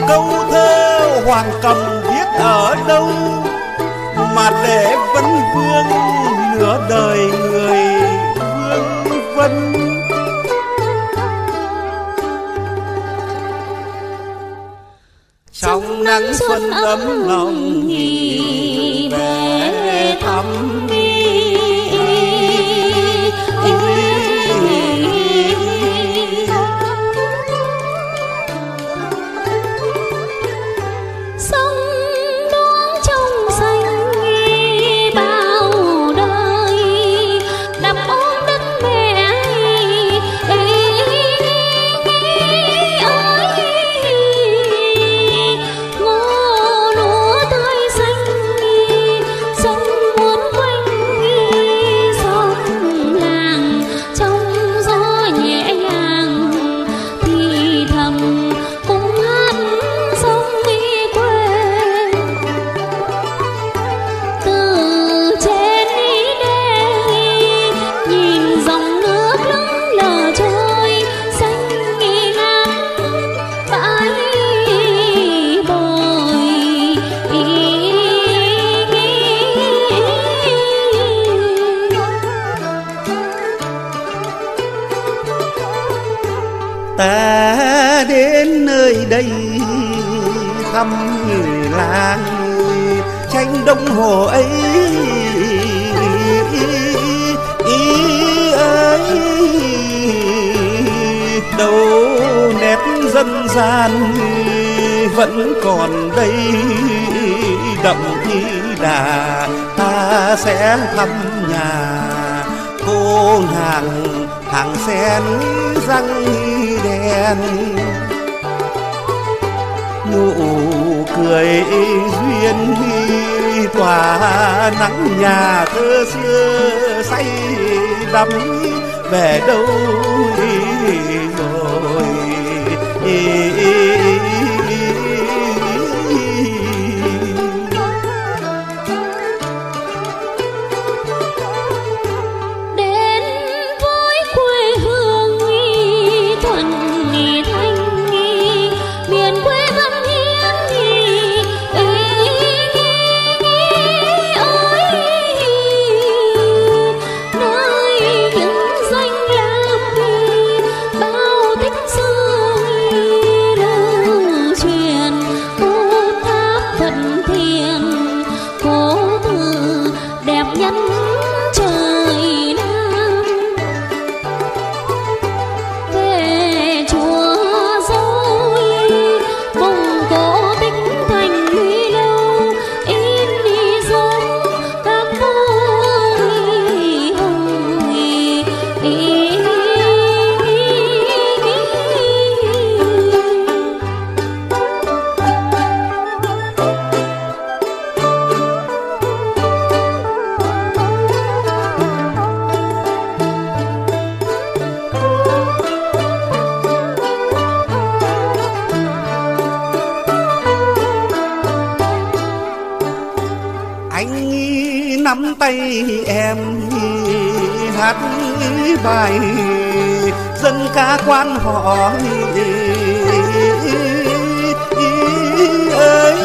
câu thơ Hoàng Cầm viết ở đâu mà để vấn vương nửa đời người vương vấn. Trong nắng xuân ấm lòng nghỉ về thăm đi. Ta đến nơi đây thăm làng tranh đông hồ ấy ơi, đâu nét dân gian vẫn còn đây đậm ý đà. Ta sẽ thăm nhà cô hàng sen răng đèn, nụ cười duyên tỏa nắng nhà thơ xưa say đắm về đâu rồi. Nắm tay em hát bài dân ca quan họ ơi,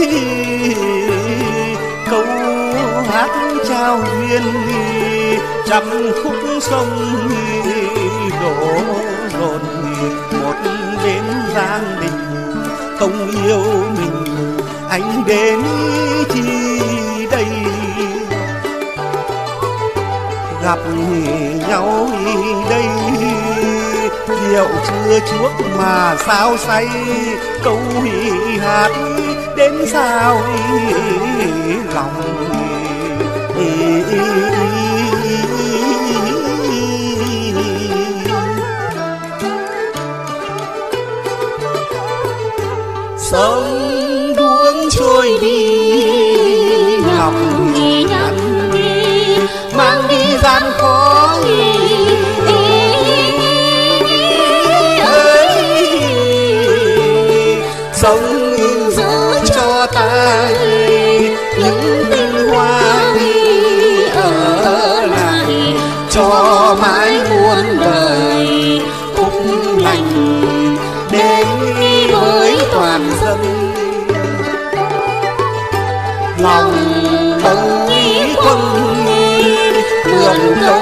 câu hát trao duyên trăm khúc sông đổ dồn một đến Giang Đình. Không yêu mình anh đến chi đây, gặp nhau đây rượu chưa chuốc mà sao say, câu hát đến sao lòng. Sông đuống trôi đi ngọc nhắn mang đi gian khó sống giữ cho ta những tinh hoa ở lại cho mãi muôn đời phúc lành đến với toàn dân. Lòng đồng ý quân mượn cờ